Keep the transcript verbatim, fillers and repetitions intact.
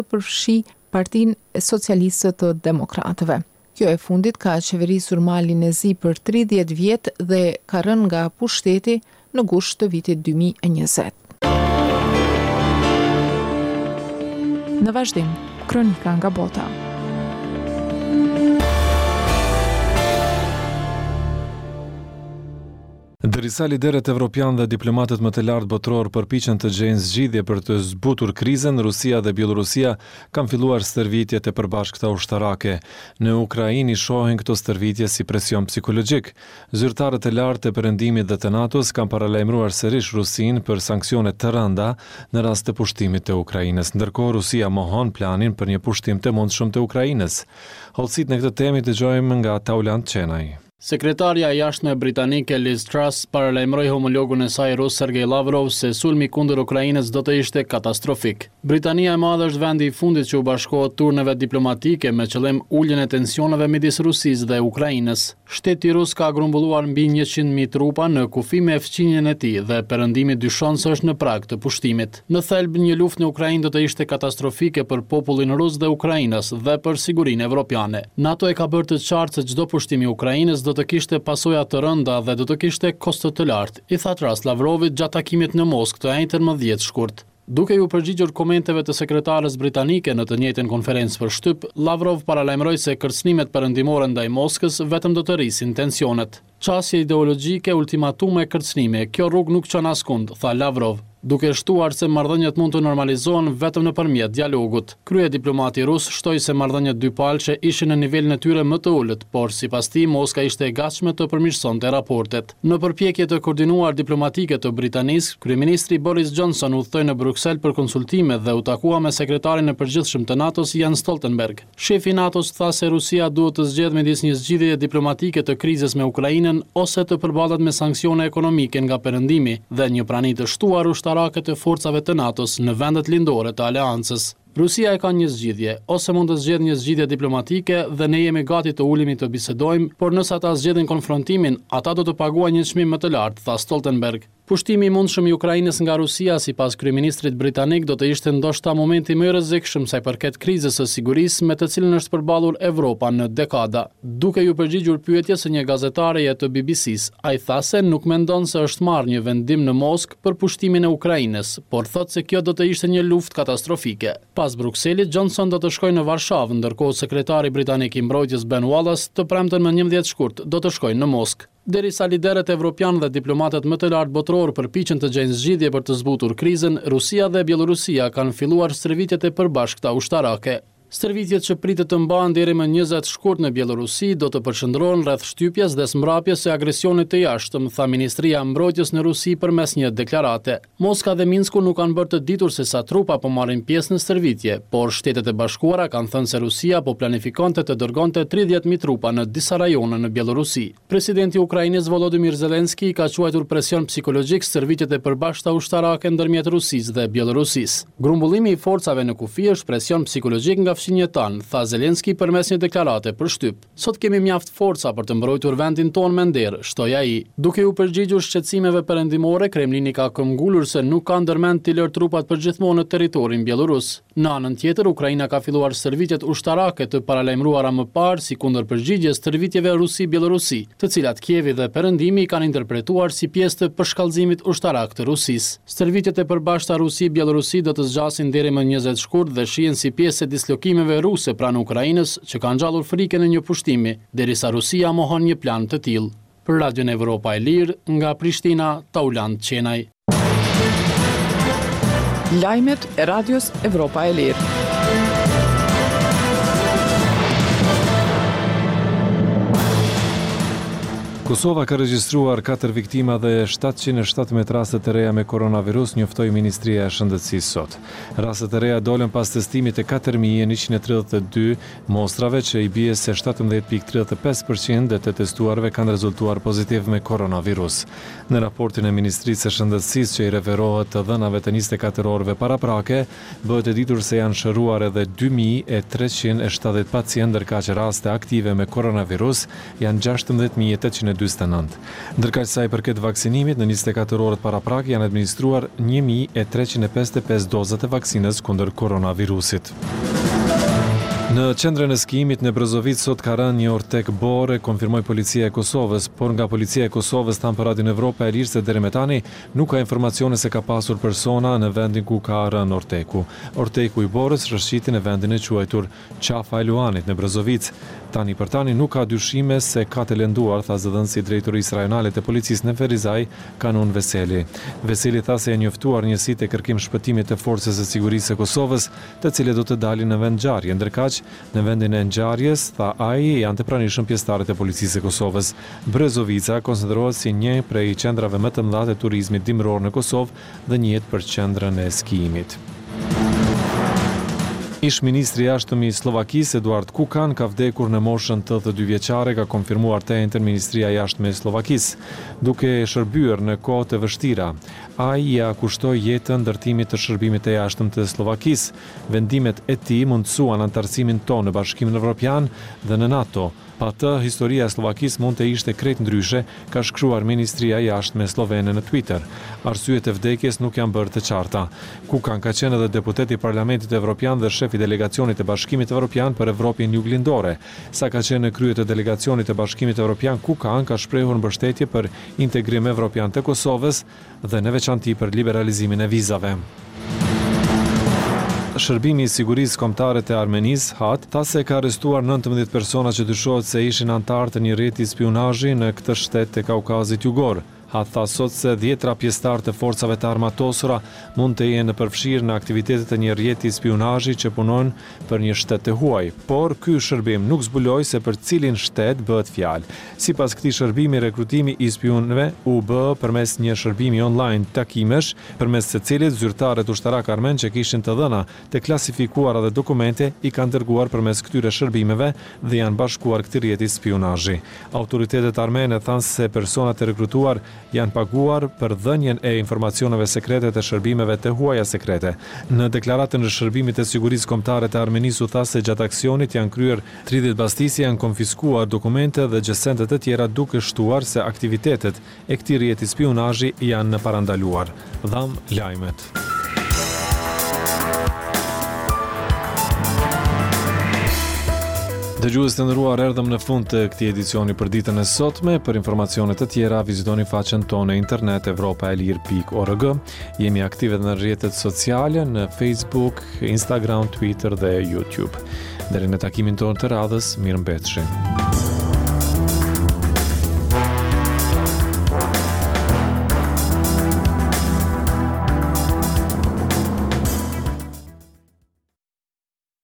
përfshi Partinë e Socialistëve të Demokratëve. Kjo e fundit ka qeverisur Malin e Zi për tridhjetë vjet dhe ka rënë nga pushteti në gusht të vitit dy mijë e njëzet. Në vazhdim, kronika nga bota. Ndërsa liderët evropian dhe diplomatët më të lartë botror përpiqen të gjejnë zgjidhje për të zbutur krizën, Rusia dhe Bielorusia kanë filluar stërvitjet e përbashkëta ushtarake. Në Ukrainë shohin këto stërvitje si presion psikologjik. Zyrtarët e lartë të Perëndimit dhe të NATO-s kanë paralajmëruar sërish Rusinë për sanksione të rënda në rast të pushtimit të Ukrainës. Ndërkohë Rusia mohon planin për një pushtim të mundshëm të Ukrainës. Hollësit në këtë temë dëgjojmë nga Taulant Çenaj. Sekretarja e jashtme britanike Liz Truss paralajmëroi homologun e saj rus Sergej Lavrov se sulmi kundër Ukrainës do të ishte katastrofik. Britania e Madhe është vendi i fundit që u bashkohet turneve diplomatike me qëllim uljen e tensioneve midis Rusisë dhe Ukrainës. Shteti rus ka grumbulluar mbi njëqind mijë trupa në kufi me fqinjen e tij dhe Perëndimi dyshon se është në prag të pushtimit. Në thelb një luftë në Ukrainë do të ishte katastrofike për popullin rus dhe Ukrainës dhe për sigurinë evropiane. NATO e ka bërë të qartë se çdo pushtim i Ukrainës do të kishte pasoja të rënda dhe do të kishte kosto të lartë, i tha Truss Lavrovit gjatë takimit në Moskë të njëjtën më dhjetë shkurt. Duke ju përgjigjur komenteve të sekretarës britanike në të njëjtën konferencë për shtyp, Lavrov paralajmëroi se kërcënimet perëndimore ndaj Moskës vetëm do të rrisin tensionet. Çasje ideologjike, ultimatume, kërcënime, kjo rrugë nuk çon askund, tha Lavrov, duke shtuar se marrëdhëniet mund të normalizohen vetëm nëpërmjet dialogut. Krye diplomati rus shtoi se marrëdhëniet dypalçe ishin në nivelin e tyre më të ulët, por sipas tij Moska ishte e gatshme të përmirësonte raportet. Në përpjekje të koordinuar diplomatike të Britanisë, kryeministri Boris Johnson udhtoi në Bruksel për konsultime dhe u takua me sekretarin e përgjithshëm të NATO-s Jens Stoltenberg. Shefi i NATO-s tha se Rusia duhet të zgjedhë midis një zgjidhjeje diplomatike të krizës me Ukrainën ose të përballet me sanksione ekonomike nga Perëndimi dhe një prani të shtuar ushtarake të forcave të NATO-s në vendet lindore të aleancës. Rusia e ka një zgjidhje, ose mund të zgjedhë një zgjidhje diplomatike dhe ne jemi gati të ulemi të bisedojmë, por nëse ata zgjedhin konfrontimin, ata do të paguajnë një çmim më të lartë, tha Stoltenberg. Pushtimi i mundshëm i Ukrainës nga Rusia, sipas kryeministrit britanik, do të ishte ndoshta momenti më i rrezikshëm sa i përket krizës së sigurisë me të cilën është përballur Evropa në dekada. Duke ju përgjigjur pyetjes së një gazetareje të B B C-s, ai tha se nuk mendon se është marrë një vendim në Moskë për pushtimin e Ukrainës, por thotë se kjo do të ishte një luftë katastrofike. Pas Brukselit, Johnson do të shkojë në Varshavë, ndërkohë sekretari britanik i mbrojtjes Ben Wallace të premten më njëmbëdhjetë shkurt do të shkojnë në Moskë. Derisa liderët evropian dhe diplomatët më të lartë botror përpiqen të gjejnë zgjidhje për të zbutur krizën, Rusia dhe Bielorusia kanë filluar stërvitjet e përbashkëta ushtarake. Stërvitjet që pritet të mbahen deri më njëzet shkurt në Bielorusi do të përqendrohen rreth shtypjes dhe smbrapjes së agresionit të jashtëm, tha Ministria e Mbrojtjes në Rusi përmes një deklarate. Moska dhe Minsku nuk kanë bërë të ditur se sa trupa po marrin pjesë në stërvitje, por Shtetet e Bashkuara kanë thënë se Rusia po planifikonte të dërgonte tridhjetë mijë trupa në disa rajone në Bielorusi. Presidenti i Ukrainës Volodymyr Zelensky ka quajtur presion psikologjik stërvitjet e përbashkëta ushtarake ndërmjet Rusisë dhe Bielorusisë. Grumbullimi i forcave në kufi është presion psikologjik nga fshinjet tanë, tha Zelensky përmes një deklarate për shtyp. Sot kemi mjaft forca për të mbrojtur vendin tonë me nder, shtoi ai. Duke u përgjigjur shqetësimeve perëndimore, Kremlini ka këmbgulur se nuk ka ndërmend të lërë trupat përgjithmonë në territorin bielorus. Në anën tjetër, Ukraina ka filluar stërvitjet ushtarake të paralajmëruara më parë si kundër përgjigjes stërvitjeve Rusi-Bielorusi, të cilat Kievi dhe Perëndimi kanë interpretuar si pjesë të përshkallëzimit ushtarak të Rusisë. Stërvitjet e përbashkëta Rusi-Bielorusi do të zgjasin deri më njëzet shkurt dhe shihen si pjesë e dislokimeve ruse pranë Ukrainës që kanë ngjallur frikën e një pushtimi, derisa Rusia mohon një plan të tillë. Për Radion Evropa e Lirë, nga Prishtina, Taulant Çenaj. Lajmet e Radios Evropa e Lirë. Kosova ka regjistruar katër viktima dhe shtatëqind e shtatëmbëdhjetë raste të reja me koronavirus, njoftoi Ministria e Shëndetësisë sot. Rastet e reja dolën pas testimit të katër mijë njëqind e tridhjetë e dy mostrave që i bie se shtatëmbëdhjetë pikë tridhjetë e pesë përqind të testuarve kanë rezultuar pozitiv me koronavirus. Në raportin e Ministrisë së Shëndetësisë që i referohet të dhënave të njëzet e katër orëve paraprake, bëhet e ditur se janë shëruar edhe dy mijë e treqind e shtatëdhjetë pacientë, ndërkaq që raste aktive me koronavirus janë gjashtëmbëdhjetë mijë e tetëqind e dyzet e nëntë. Ndërkaq sa i përket vaksinimit, në njëzet e katër orët para prag janë administruar një mijë e treqind e pesëdhjetë e pesë dozat e vaksinës kundër koronavirusit. Në qendrën e skijimit në Brezovic sot ka rënë një ortek bore, konfirmoi policia e Kosovës, por nga policia e Kosovës thanë për Radion Evropa e Lirë se deri me tani nuk ka informacione se ka pasur persona në vendin ku ka rënë orteku. Orteku i borës rrëshqiti në vendin e quajtur Qafa e Luanit në Brezovic. Tani për tani nuk ka dyshime se ka të lënduar, tha zëdhënësi i drejtorisë rajonale të policisë në Ferizaj, Kanun Veseli. Veseli tha se janë njoftuar njësitë e kërkim shpëtimit të forcës së sigurisë së Kosovës, të cilët do të dalin në vend ngjarje, ndërkaq në vendin e ngjarjes, tha ai, janë të pranishëm pjesëtarët e policisë së Kosovës. Brezovica konsiderohet si një prej qendrave më të mëdha të turizmit dimror në Kosovë dhe njihet për qendrën e skijimit. Ish ministri i jashtëm i Slovakisë Eduard Kukan ka vdekur në moshën tetëdhjetë e dy vjeçare, ka konfirmuar të njëjtën Ministria e Jashtme e Slovakisë, duke shërbyer në kohë të vështira. Ai ja kushtoi jetën ndërtimit të shërbimit të jashtëm të Slovakisë. Vendimet e tij mundsuan antarësimin tonë në Bashkimin Evropian dhe në NATO. Pa të, historia e Slovakisë mund të ishte krejt ndryshe, ka shkruar Ministria e Jashtme slovene në Twitter. Arsyet e vdekjes nuk janë bërë të qarta. Kukan ka qenë edhe deputet i Parlamentit Evropian dhe shef i delegacionit të Bashkimit Evropian për Evropën Juglindore. Sa ka qenë në krye të delegacionit të Bashkimit Evropian, Kukan ka shprehur mbështetje për integrim evropian të Kosovës dhe në veçanti për liberalizimin e vizave. Shërbimi i sigurisë kombëtare të Armenisë, H A T, tha se ka arrestuar nëntëmbëdhjetë persona që dyshohet se ishin anëtar të një rrjeti spionazhi në këtë shtet të Kaukazit Jugor. H A T tha sot se dhjetra pjesëtarë të forcave të armatosura mund të jenë përfshirë në aktivitetet e një rrjeti spionazhi që punon për një shtet të huaj, por ky shërbim nuk zbuloi se për cilin shtet bëhet fjalë. Sipas këtij shërbimi, rekrutimi i spionëve u bë përmes një shërbimi online takimesh, përmes së cilit zyrtarët ushtarak armen që kishin të dhëna të klasifikuara dhe dokumente i kanë dërguar përmes këtyre shërbimeve dhe janë bashkuar këtij rrjeti spionazhi. Autoritetet armene thanë se personat e rekrutuar janë paguar për dhënien e informacioneve sekrete të shërbimeve të huaja sekrete. Në deklaratën e shërbimit të sigurisë kombëtare të Armenisë u tha se gjatë aksionit janë kryer tridhjetë bastisje, janë konfiskuar dokumente dhe gjësende të tjera, duke shtuar se aktivitetet e këtij rrjeti spionazhi janë parandaluar. Dham lajmet. Dëgjues të nderuar, erdhëm në fund të këtij edicioni për ditën e sotme. Për informacione të tjera vizitoni faqen tonë internet evropaelir pikë org. Jemi aktive në rrjetet sociale në Facebook, Instagram, Twitter dhe YouTube. Deri në takimin tonë të radhës, mirëmbëjtje.